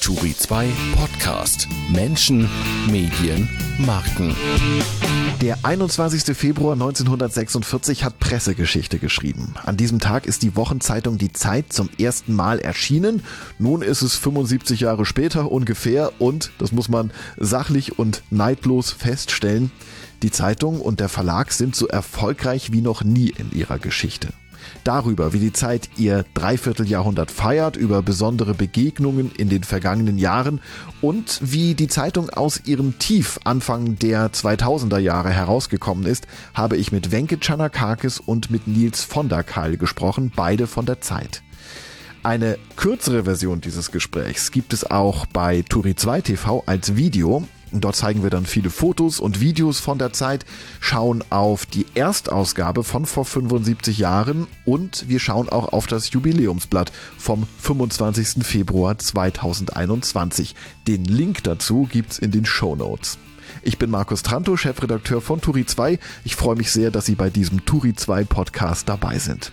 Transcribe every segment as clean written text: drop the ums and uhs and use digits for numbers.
Turi 2 Podcast. Menschen, Medien, Marken. Der 21. Februar 1946 hat Pressegeschichte geschrieben. An diesem Tag ist die Wochenzeitung Die Zeit zum ersten Mal erschienen. Nun ist es 75 Jahre später ungefähr und, das muss man sachlich und neidlos feststellen, die Zeitung und der Verlag sind so erfolgreich wie noch nie in ihrer Geschichte. Darüber, wie die Zeit ihr Dreivierteljahrhundert feiert, über besondere Begegnungen in den vergangenen Jahren und wie die Zeitung aus ihrem Tief Anfang der 2000er Jahre herausgekommen ist, habe ich mit Wenke Tschannakakis und mit Nils von der Kail gesprochen, beide von der Zeit. Eine kürzere Version dieses Gesprächs gibt es auch bei Turi 2 TV als Video. Dort zeigen wir dann viele Fotos und Videos von der Zeit, schauen auf die Erstausgabe von vor 75 Jahren und wir schauen auch auf das Jubiläumsblatt vom 25. Februar 2021. Den Link dazu gibt's in den Shownotes. Ich bin Markus Trantow, Chefredakteur von Turi 2. Ich freue mich sehr, dass Sie bei diesem Turi 2 Podcast dabei sind.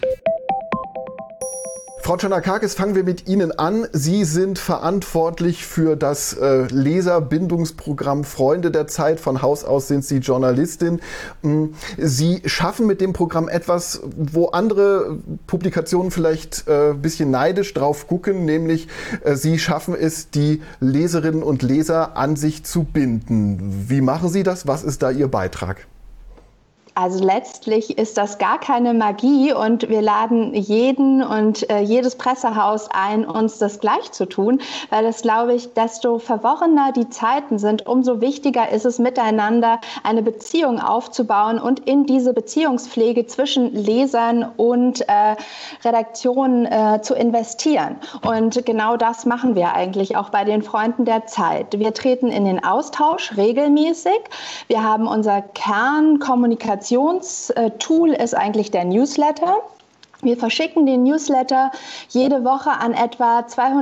Frau Tschannakakis, fangen wir mit Ihnen an. Sie sind verantwortlich für das Leserbindungsprogramm Freunde der Zeit. Von Haus aus sind Sie Journalistin. Sie schaffen mit dem Programm etwas, wo andere Publikationen vielleicht ein bisschen neidisch drauf gucken, nämlich Sie schaffen es, die Leserinnen und Leser an sich zu binden. Wie machen Sie das? Was ist da Ihr Beitrag? Also letztlich ist das gar keine Magie und wir laden jeden und jedes Pressehaus ein, uns das gleich zu tun, weil das, glaube ich, desto verworrener die Zeiten sind, umso wichtiger ist es, miteinander eine Beziehung aufzubauen und in diese Beziehungspflege zwischen Lesern und Redaktionen zu investieren. Und genau das machen wir eigentlich auch bei den Freunden der Zeit. Wir treten in den Austausch regelmäßig. Wir haben unser Kernkommunikationstool ist eigentlich der Newsletter. Wir verschicken den Newsletter jede Woche an etwa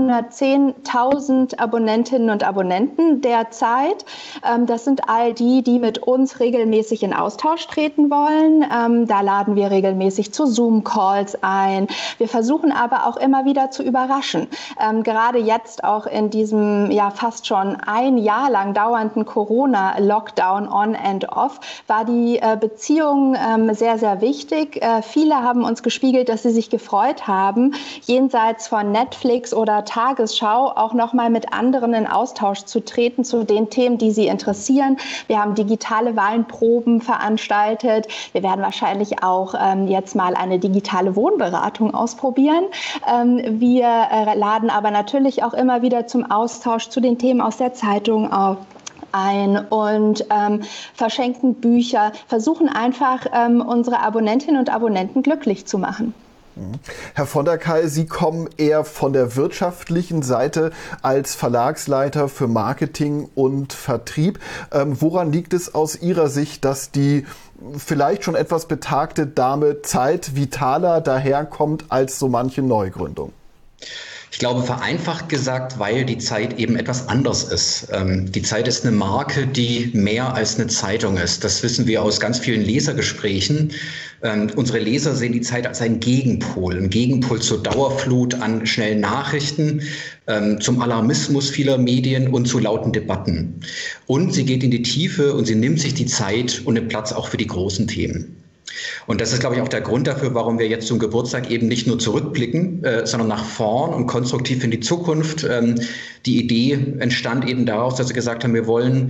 210.000 Abonnentinnen und Abonnenten der Zeit. Das sind all die, die mit uns regelmäßig in Austausch treten wollen. Da laden wir regelmäßig zu Zoom-Calls ein. Wir versuchen aber auch immer wieder zu überraschen. Gerade jetzt auch in diesem ja fast schon ein Jahr lang dauernden Corona-Lockdown on and off war die Beziehung sehr, sehr wichtig. Viele haben uns gespiegelt, dass sie sich gefreut haben, jenseits von Netflix oder Tagesschau auch nochmal mit anderen in Austausch zu treten zu den Themen, die sie interessieren. Wir haben digitale Wahlenproben veranstaltet. Wir werden wahrscheinlich auch jetzt mal eine digitale Wohnberatung ausprobieren. Wir laden aber natürlich auch immer wieder zum Austausch zu den Themen aus der Zeitung ein und verschenken Bücher, versuchen einfach unsere Abonnentinnen und Abonnenten glücklich zu machen. Herr von der Kail, Sie kommen eher von der wirtschaftlichen Seite als Verlagsleiter für Marketing und Vertrieb. Woran liegt es aus Ihrer Sicht, dass die vielleicht schon etwas betagte Dame Zeit vitaler daherkommt als so manche Neugründung? Ich glaube, vereinfacht gesagt, weil die Zeit eben etwas anders ist. Die Zeit ist eine Marke, die mehr als eine Zeitung ist. Das wissen wir aus ganz vielen Lesergesprächen. Unsere Leser sehen die Zeit als ein Gegenpol zur Dauerflut an schnellen Nachrichten, zum Alarmismus vieler Medien und zu lauten Debatten. Und sie geht in die Tiefe und sie nimmt sich die Zeit und den Platz auch für die großen Themen. Und das ist, glaube ich, auch der Grund dafür, warum wir jetzt zum Geburtstag eben nicht nur zurückblicken, sondern nach vorn und konstruktiv in die Zukunft. Die Idee entstand eben daraus, dass wir gesagt haben, wir wollen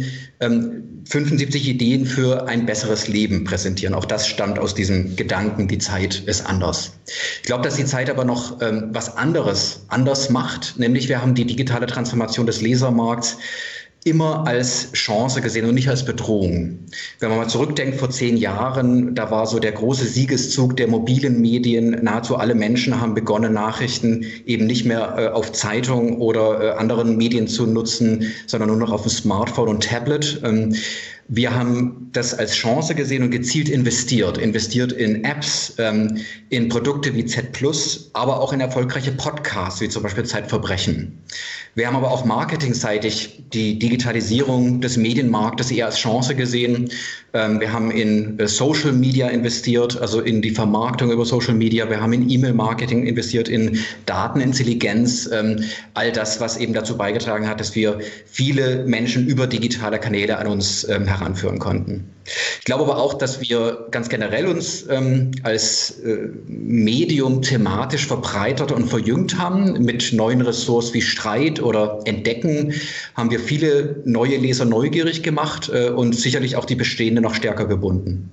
75 Ideen für ein besseres Leben präsentieren. Auch das stammt aus diesem Gedanken, die Zeit ist anders. Ich glaube, dass die Zeit aber noch was anderes anders macht, nämlich wir haben die digitale Transformation des Lesermarkts immer als Chance gesehen und nicht als Bedrohung. Wenn man mal zurückdenkt, vor 10 Jahren, da war so der große Siegeszug der mobilen Medien. Nahezu alle Menschen haben begonnen, Nachrichten eben nicht mehr auf Zeitung oder anderen Medien zu nutzen, sondern nur noch auf dem Smartphone und Tablet. Wir haben das als Chance gesehen und gezielt investiert in Apps, in Produkte wie Z+, aber auch in erfolgreiche Podcasts, wie zum Beispiel Zeitverbrechen. Wir haben aber auch marketingseitig die Digitalisierung des Medienmarktes eher als Chance gesehen. Wir haben in Social Media investiert, also in die Vermarktung über Social Media. Wir haben in E-Mail-Marketing investiert, in Datenintelligenz, all das, was eben dazu beigetragen hat, dass wir viele Menschen über digitale Kanäle an uns heranführen konnten. Ich glaube aber auch, dass wir ganz generell uns als Medium thematisch verbreitert und verjüngt haben. Mit neuen Ressorts wie Streit oder Entdecken haben wir viele neue Leser neugierig gemacht und sicherlich auch die bestehenden noch stärker gebunden.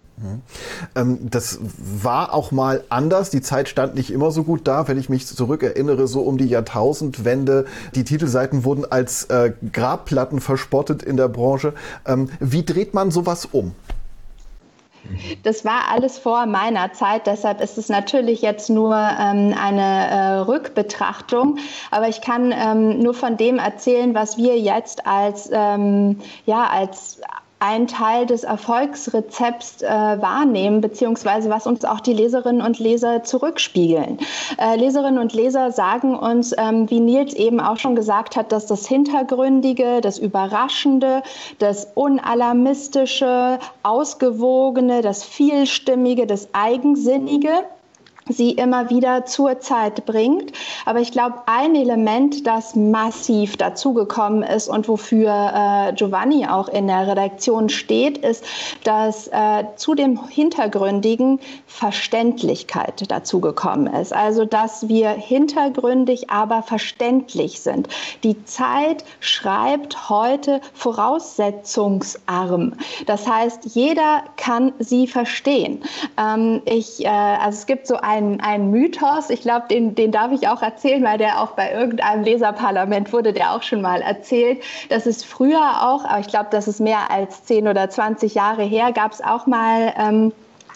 Das war auch mal anders. Die Zeit stand nicht immer so gut da. Wenn ich mich zurückerinnere, so um die Jahrtausendwende, die Titelseiten wurden als Grabplatten verspottet in der Branche. Wie dreht man sowas um? Das war alles vor meiner Zeit, deshalb ist es natürlich jetzt nur eine Rückbetrachtung. Aber ich kann nur von dem erzählen, was wir jetzt als ein Teil des Erfolgsrezepts wahrnehmen, beziehungsweise was uns auch die Leserinnen und Leser zurückspiegeln. Leserinnen und Leser sagen uns, wie Nils eben auch schon gesagt hat, dass das Hintergründige, das Überraschende, das Unalarmistische, Ausgewogene, das Vielstimmige, das Eigensinnige sie immer wieder zur Zeit bringt. Aber ich glaube, ein Element, das massiv dazugekommen ist und wofür Giovanni auch in der Redaktion steht, ist, dass zu dem Hintergründigen Verständlichkeit dazugekommen ist. Also, dass wir hintergründig, aber verständlich sind. Die Zeit schreibt heute voraussetzungsarm. Das heißt, jeder kann sie verstehen. Also es gibt so ein Mythos, ich glaube, den darf ich auch erzählen, weil der auch bei irgendeinem Leserparlament wurde, der auch schon mal erzählt. Das ist früher auch, aber ich glaube, das ist mehr als 10 oder 20 Jahre her, gab es auch mal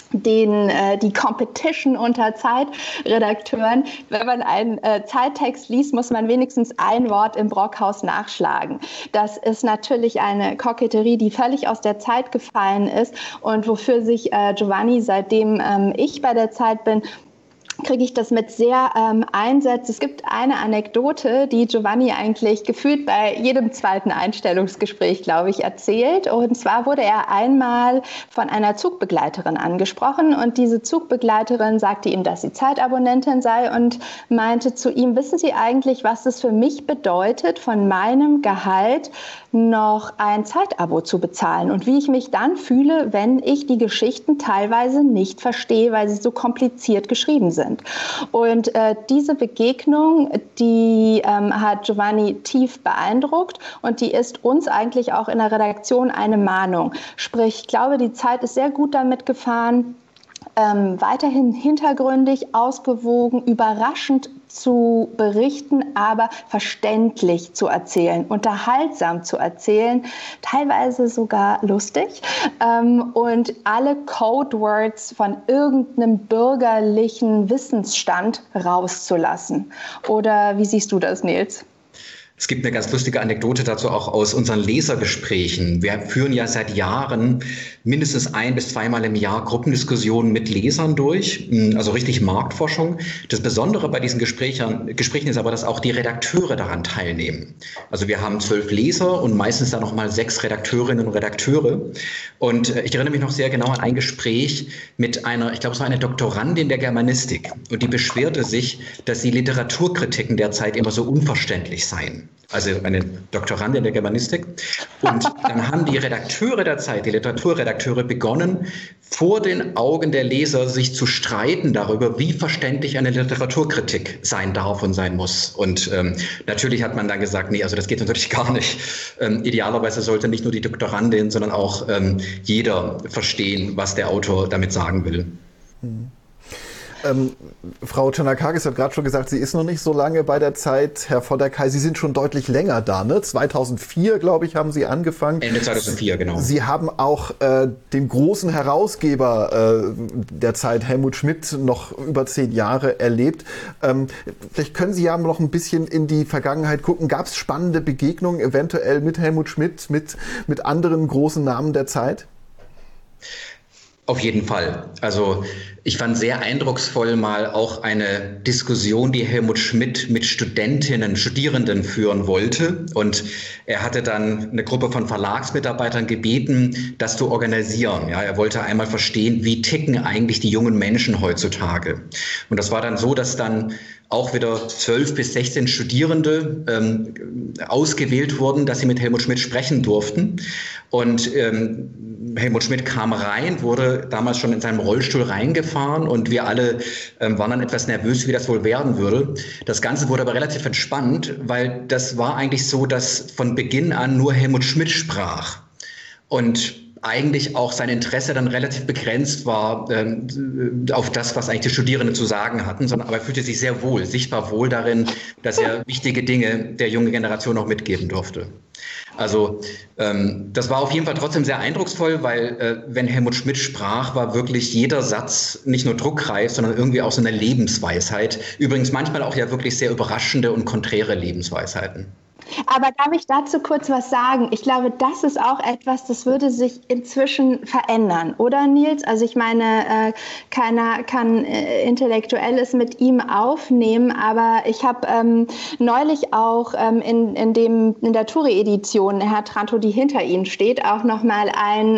die Competition unter Zeitredakteuren. Wenn man einen Zeittext liest, muss man wenigstens ein Wort im Brockhaus nachschlagen. Das ist natürlich eine Koketterie, die völlig aus der Zeit gefallen ist und wofür sich Giovanni, seitdem ich bei der Zeit bin, kriege ich das mit sehr einsetzt. Es gibt eine Anekdote, die Giovanni eigentlich gefühlt bei jedem zweiten Einstellungsgespräch, glaube ich, erzählt. Und zwar wurde er einmal von einer Zugbegleiterin angesprochen und diese Zugbegleiterin sagte ihm, dass sie Zeitabonnentin sei und meinte zu ihm, wissen Sie eigentlich, was es für mich bedeutet, von meinem Gehalt noch ein Zeitabo zu bezahlen und wie ich mich dann fühle, wenn ich die Geschichten teilweise nicht verstehe, weil sie so kompliziert geschrieben sind. Und diese Begegnung, die hat Giovanni tief beeindruckt und die ist uns eigentlich auch in der Redaktion eine Mahnung. Sprich, ich glaube, die Zeit ist sehr gut damit gefahren, weiterhin hintergründig, ausgewogen, überraschend zu berichten, aber verständlich zu erzählen, unterhaltsam zu erzählen, teilweise sogar lustig und alle Codewords von irgendeinem bürgerlichen Wissensstand rauszulassen. Oder wie siehst du das, Nils? Es gibt eine ganz lustige Anekdote dazu auch aus unseren Lesergesprächen. Wir führen ja seit Jahren mindestens 1- bis 2-mal im Jahr Gruppendiskussionen mit Lesern durch, also richtig Marktforschung. Das Besondere bei diesen Gesprächen ist aber, dass auch die Redakteure daran teilnehmen. Also wir haben 12 Leser und meistens dann noch mal 6 Redakteurinnen und Redakteure. Und ich erinnere mich noch sehr genau an ein Gespräch mit einer, ich glaube, es war eine Doktorandin der Germanistik. Und die beschwerte sich, dass die Literaturkritiken derzeit immer so unverständlich seien. Also eine Doktorandin der Germanistik. Und dann haben die Redakteure der Zeit, die Literaturredakteure, begonnen, vor den Augen der Leser sich zu streiten darüber, wie verständlich eine Literaturkritik sein darf und sein muss. Und natürlich hat man dann gesagt, nee, also das geht natürlich gar nicht. Idealerweise sollte nicht nur die Doktorandin, sondern auch jeder verstehen, was der Autor damit sagen will. Frau Tschernakakis hat gerade schon gesagt, sie ist noch nicht so lange bei der Zeit. Herr von der Kay, Sie sind schon deutlich länger da, ne? 2004, glaube ich, haben Sie angefangen. Ende 2004, genau. Sie haben auch den großen Herausgeber der Zeit, Helmut Schmidt, noch über 10 Jahre erlebt. Vielleicht können Sie ja noch ein bisschen in die Vergangenheit gucken. Gab es spannende Begegnungen eventuell mit Helmut Schmidt, mit anderen großen Namen der Zeit? Auf jeden Fall. Also ich fand sehr eindrucksvoll mal auch eine Diskussion, die Helmut Schmidt mit Studierenden führen wollte. Und er hatte dann eine Gruppe von Verlagsmitarbeitern gebeten, das zu organisieren. Ja, er wollte einmal verstehen, wie ticken eigentlich die jungen Menschen heutzutage. Und das war dann so, dass dann auch wieder 12 bis 16 Studierende ausgewählt wurden, dass sie mit Helmut Schmidt sprechen durften. Und Helmut Schmidt kam rein, wurde damals schon in seinem Rollstuhl reingefahren und wir alle waren dann etwas nervös, wie das wohl werden würde. Das Ganze wurde aber relativ entspannt, weil das war eigentlich so, dass von Beginn an nur Helmut Schmidt sprach. Und eigentlich auch sein Interesse dann relativ begrenzt war auf das, was eigentlich die Studierenden zu sagen hatten, sondern aber er fühlte sich sehr wohl, sichtbar wohl darin, dass er wichtige Dinge der jungen Generation auch mitgeben durfte. Also das war auf jeden Fall trotzdem sehr eindrucksvoll, weil wenn Helmut Schmidt sprach, war wirklich jeder Satz nicht nur druckreif, sondern irgendwie auch so eine Lebensweisheit. Übrigens manchmal auch ja wirklich sehr überraschende und konträre Lebensweisheiten. Aber darf ich dazu kurz was sagen? Ich glaube, das ist auch etwas, das würde sich inzwischen verändern, oder Nils? Also ich meine, keiner kann Intellektuelles mit ihm aufnehmen, aber ich habe neulich auch in der Touri-Edition, Herr Tranto, die hinter Ihnen steht, auch nochmal einen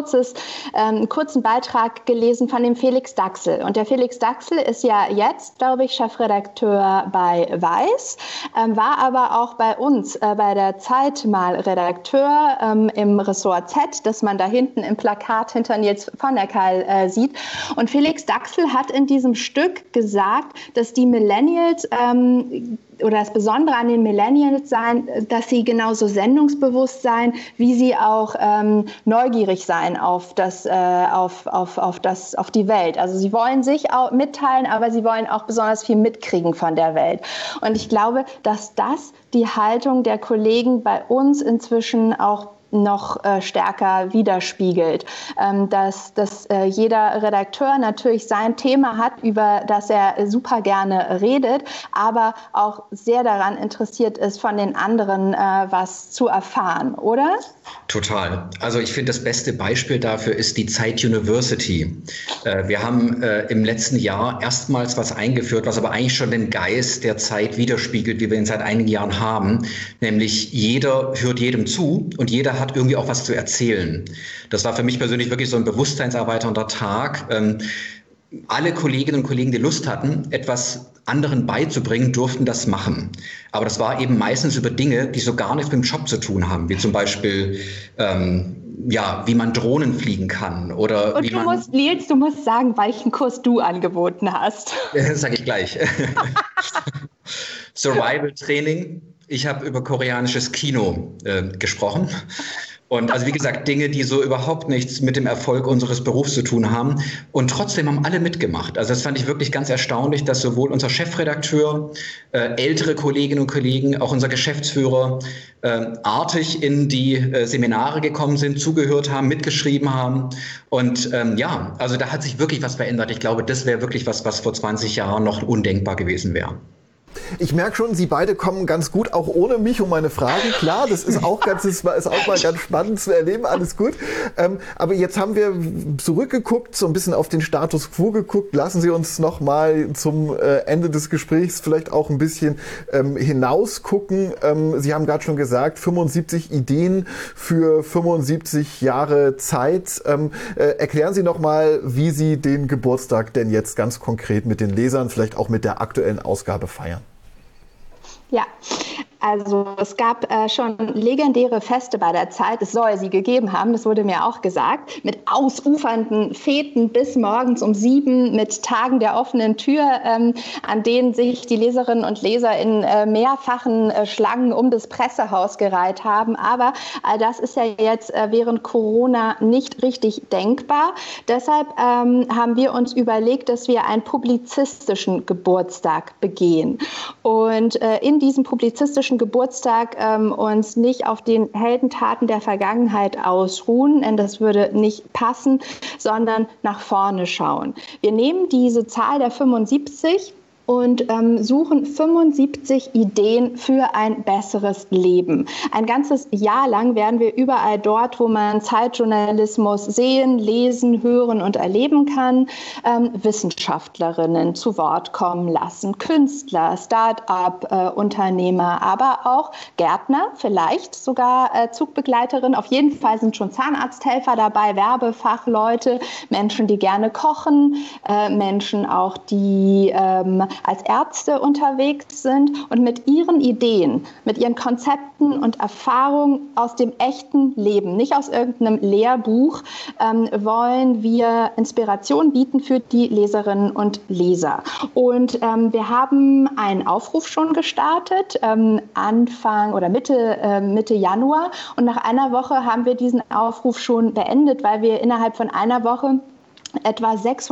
kurzen Beitrag gelesen von dem Felix Daxel. Und der Felix Daxel ist ja jetzt, glaube ich, Chefredakteur bei Weiß, war aber auch bei uns bei der Zeit mal Redakteur im Ressort Z, das man da hinten im Plakat hinter Nils von der Kay sieht. Und Felix Daxel hat in diesem Stück gesagt, dass die Millennials oder das Besondere an den Millennials sein, dass sie genauso sendungsbewusst sein, wie sie auch neugierig sein auf die Welt. Also sie wollen sich auch mitteilen, aber sie wollen auch besonders viel mitkriegen von der Welt. Und ich glaube, dass das die Haltung der Kollegen bei uns inzwischen auch noch stärker widerspiegelt, dass jeder Redakteur natürlich sein Thema hat, über das er super gerne redet, aber auch sehr daran interessiert ist, von den anderen was zu erfahren, oder? Total. Also ich finde, das beste Beispiel dafür ist die Zeit University. Wir haben im letzten Jahr erstmals was eingeführt, was aber eigentlich schon den Geist der Zeit widerspiegelt, wie wir ihn seit einigen Jahren haben, nämlich jeder hört jedem zu und jeder hat irgendwie auch was zu erzählen. Das war für mich persönlich wirklich so ein bewusstseinserweiternder Tag. Alle Kolleginnen und Kollegen, die Lust hatten, etwas anderen beizubringen, durften das machen. Aber das war eben meistens über Dinge, die so gar nichts mit dem Job zu tun haben, wie zum Beispiel wie man Drohnen fliegen kann oder und Nils, du musst sagen, welchen Kurs du angeboten hast. Das sage ich gleich. Survival Training. Ich habe über koreanisches Kino gesprochen. Und also wie gesagt, Dinge, die so überhaupt nichts mit dem Erfolg unseres Berufs zu tun haben. Und trotzdem haben alle mitgemacht. Also das fand ich wirklich ganz erstaunlich, dass sowohl unser Chefredakteur, ältere Kolleginnen und Kollegen, auch unser Geschäftsführer artig in die Seminare gekommen sind, zugehört haben, mitgeschrieben haben. Und also da hat sich wirklich was verändert. Ich glaube, das wäre wirklich was vor 20 Jahren noch undenkbar gewesen wäre. Ich merke schon, Sie beide kommen ganz gut, auch ohne mich um meine Fragen. Klar, das ist auch mal ganz spannend zu erleben, alles gut. Aber jetzt haben wir zurückgeguckt, so ein bisschen auf den Status quo geguckt. Lassen Sie uns noch mal zum Ende des Gesprächs vielleicht auch ein bisschen hinausgucken. Sie haben gerade schon gesagt, 75 Ideen für 75 Jahre Zeit. Erklären Sie noch mal, wie Sie den Geburtstag denn jetzt ganz konkret mit den Lesern, vielleicht auch mit der aktuellen Ausgabe feiern. Ja, Also es gab schon legendäre Feste bei der Zeit, es soll sie gegeben haben, das wurde mir auch gesagt, mit ausufernden Feten bis morgens um 7, mit Tagen der offenen Tür, an denen sich die Leserinnen und Leser in mehrfachen Schlangen um das Pressehaus gereiht haben. Aber all das ist ja jetzt während Corona nicht richtig denkbar. Deshalb haben wir uns überlegt, dass wir einen publizistischen Geburtstag begehen. Und in diesem publizistischen Geburtstag uns nicht auf den Heldentaten der Vergangenheit ausruhen, denn das würde nicht passen, sondern nach vorne schauen. Wir nehmen diese Zahl der 75 und suchen 75 Ideen für ein besseres Leben. Ein ganzes Jahr lang werden wir überall dort, wo man Zeitjournalismus sehen, lesen, hören und erleben kann, Wissenschaftlerinnen zu Wort kommen lassen, Künstler, Start-up-Unternehmer, aber auch Gärtner, vielleicht sogar Zugbegleiterinnen. Auf jeden Fall sind schon Zahnarzthelfer dabei, Werbefachleute, Menschen, die gerne kochen, Menschen auch, die als Ärzte unterwegs sind und mit ihren Ideen, mit ihren Konzepten und Erfahrungen aus dem echten Leben, nicht aus irgendeinem Lehrbuch, wollen wir Inspiration bieten für die Leserinnen und Leser. Und wir haben einen Aufruf schon gestartet, Anfang oder Mitte Januar. Und nach einer Woche haben wir diesen Aufruf schon beendet, weil wir innerhalb von einer Woche etwa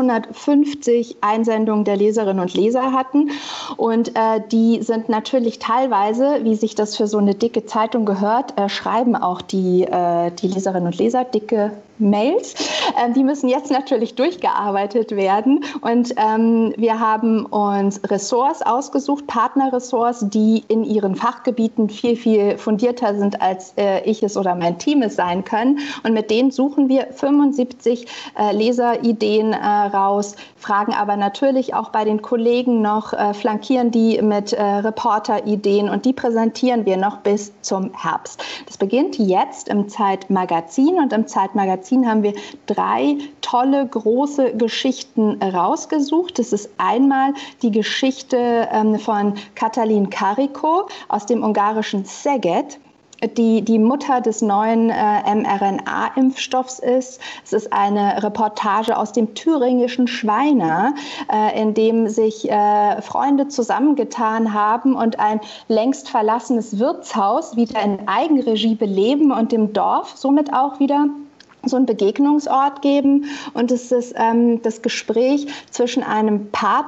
650 Einsendungen der Leserinnen und Leser hatten. Und die sind natürlich teilweise, wie sich das für so eine dicke Zeitung gehört, schreiben auch die Leserinnen und Leser dicke Mails. Die müssen jetzt natürlich durchgearbeitet werden. Und wir haben uns Ressorts ausgesucht, Partnerressorts, die in ihren Fachgebieten viel, viel fundierter sind, als ich es oder mein Team es sein können. Und mit denen suchen wir 75 Leserideen raus, fragen aber natürlich auch bei den Kollegen noch, flankieren die mit Reporterideen und die präsentieren wir noch bis zum Herbst. Das beginnt jetzt im Zeitmagazin und im Zeitmagazin haben wir 3 tolle, große Geschichten rausgesucht. Das ist einmal die Geschichte von Katalin Karikó aus dem ungarischen Szeged, die Mutter des neuen mRNA-Impfstoffs ist. Es ist eine Reportage aus dem thüringischen Schweina, in dem sich Freunde zusammengetan haben und ein längst verlassenes Wirtshaus wieder in Eigenregie beleben und dem Dorf somit auch wieder so einen Begegnungsort geben. Und es ist das Gespräch zwischen einer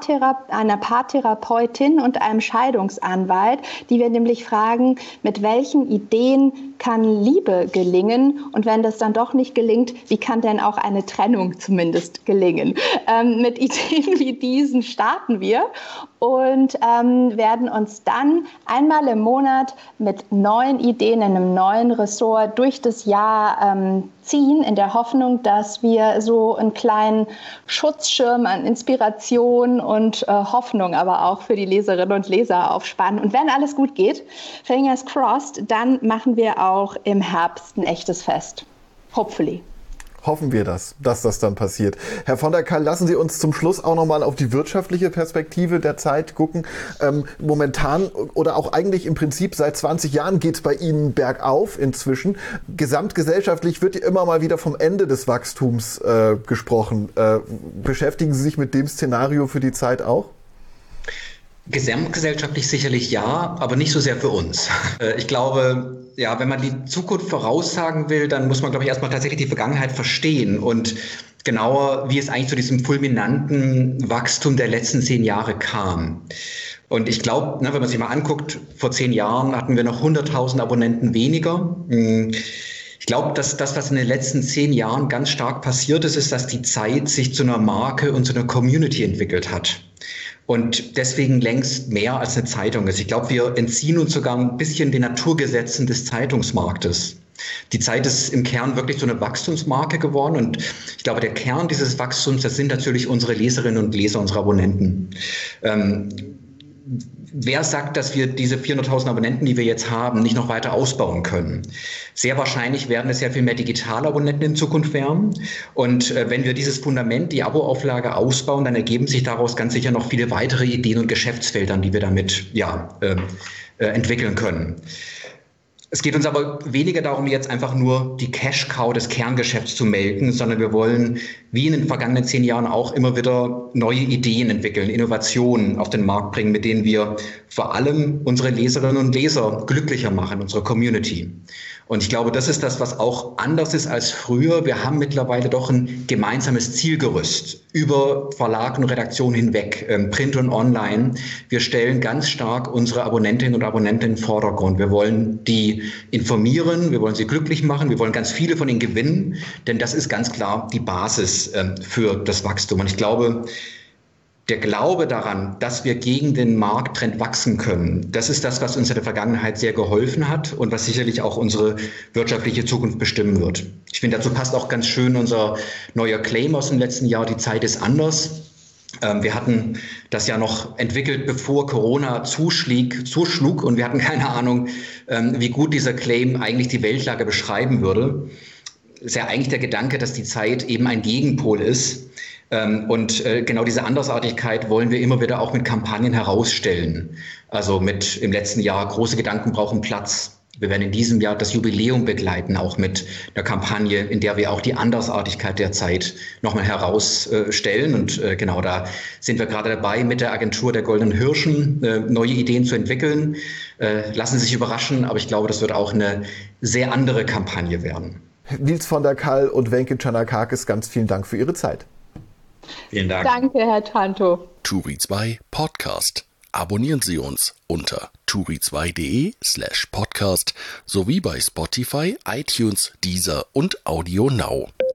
Paartherapeutin und einem Scheidungsanwalt, die wir nämlich fragen, mit welchen Ideen kann Liebe gelingen? Und wenn das dann doch nicht gelingt, wie kann denn auch eine Trennung zumindest gelingen? Mit Ideen wie diesen starten wir und werden uns dann einmal im Monat mit neuen Ideen in einem neuen Ressort durch das Jahr ziehen, in der Hoffnung, dass wir so einen kleinen Schutzschirm an Inspiration und Hoffnung aber auch für die Leserinnen und Leser aufspannen. Und wenn alles gut geht, fingers crossed, dann machen wir auch im Herbst ein echtes Fest. Hopefully. Hoffen wir dass das dann passiert. Herr von der Kall, lassen Sie uns zum Schluss auch nochmal auf die wirtschaftliche Perspektive der Zeit gucken. Momentan oder auch eigentlich im Prinzip seit 20 Jahren geht es bei Ihnen bergauf inzwischen. Gesamtgesellschaftlich wird immer mal wieder vom Ende des Wachstums gesprochen. Beschäftigen Sie sich mit dem Szenario für die Zeit auch? Gesamtgesellschaftlich sicherlich ja, aber nicht so sehr für uns. Ich glaube, ja, wenn man die Zukunft voraussagen will, dann muss man, glaube ich, erstmal tatsächlich die Vergangenheit verstehen und genauer, wie es eigentlich zu diesem fulminanten Wachstum der letzten 10 Jahre kam. Und ich glaube, wenn man sich mal anguckt, vor 10 Jahren hatten wir noch 100.000 Abonnenten weniger. Ich glaube, dass das, was in den letzten 10 Jahren ganz stark passiert ist, dass die Zeit sich zu einer Marke und zu einer Community entwickelt hat. Und deswegen längst mehr als eine Zeitung ist. Ich glaube, wir entziehen uns sogar ein bisschen den Naturgesetzen des Zeitungsmarktes. Die Zeit ist im Kern wirklich so eine Wachstumsmarke geworden. Und ich glaube, der Kern dieses Wachstums, das sind natürlich unsere Leserinnen und Leser, unsere Abonnenten. wer sagt, dass wir diese 400.000 Abonnenten, die wir jetzt haben, nicht noch weiter ausbauen können? Sehr wahrscheinlich werden es ja viel mehr digitale Abonnenten in Zukunft werden. Und wenn wir dieses Fundament, die Abo-Auflage ausbauen, dann ergeben sich daraus ganz sicher noch viele weitere Ideen und Geschäftsfelder, die wir damit entwickeln können. Es geht uns aber weniger darum, jetzt einfach nur die Cash-Cow des Kerngeschäfts zu melken, sondern wir wollen, wie in den vergangenen 10 Jahren auch, immer wieder neue Ideen entwickeln, Innovationen auf den Markt bringen, mit denen wir vor allem unsere Leserinnen und Leser glücklicher machen, unsere Community. Und ich glaube, das ist das, was auch anders ist als früher. Wir haben mittlerweile doch ein gemeinsames Zielgerüst über Verlag und Redaktion hinweg, Print und Online. Wir stellen ganz stark unsere Abonnentinnen und Abonnenten in den Vordergrund. Wir wollen die informieren, wir wollen sie glücklich machen, wir wollen ganz viele von ihnen gewinnen, denn das ist ganz klar die Basis für das Wachstum. Und ich glaube, der Glaube daran, dass wir gegen den Markttrend wachsen können, das ist das, was uns in der Vergangenheit sehr geholfen hat und was sicherlich auch unsere wirtschaftliche Zukunft bestimmen wird. Ich finde, dazu passt auch ganz schön unser neuer Claim aus dem letzten Jahr, die Zeit ist anders. Wir hatten das ja noch entwickelt, bevor Corona zuschlug und wir hatten keine Ahnung, wie gut dieser Claim eigentlich die Weltlage beschreiben würde. Das ist ja eigentlich der Gedanke, dass die Zeit eben ein Gegenpol ist. Und genau diese Andersartigkeit wollen wir immer wieder auch mit Kampagnen herausstellen. Also mit im letzten Jahr große Gedanken brauchen Platz. Wir werden in diesem Jahr das Jubiläum begleiten, auch mit einer Kampagne, in der wir auch die Andersartigkeit der Zeit nochmal herausstellen. Und genau da sind wir gerade dabei, mit der Agentur der Goldenen Hirschen neue Ideen zu entwickeln. Lassen Sie sich überraschen, aber ich glaube, das wird auch eine sehr andere Kampagne werden. Nils von der Kall und Wenke Tschanakakis, ganz vielen Dank für Ihre Zeit. Vielen Dank. Danke, Herr Trantow. Turi 2 Podcast. Abonnieren Sie uns unter turi2.de/podcast sowie bei Spotify, iTunes, Deezer und Audio Now.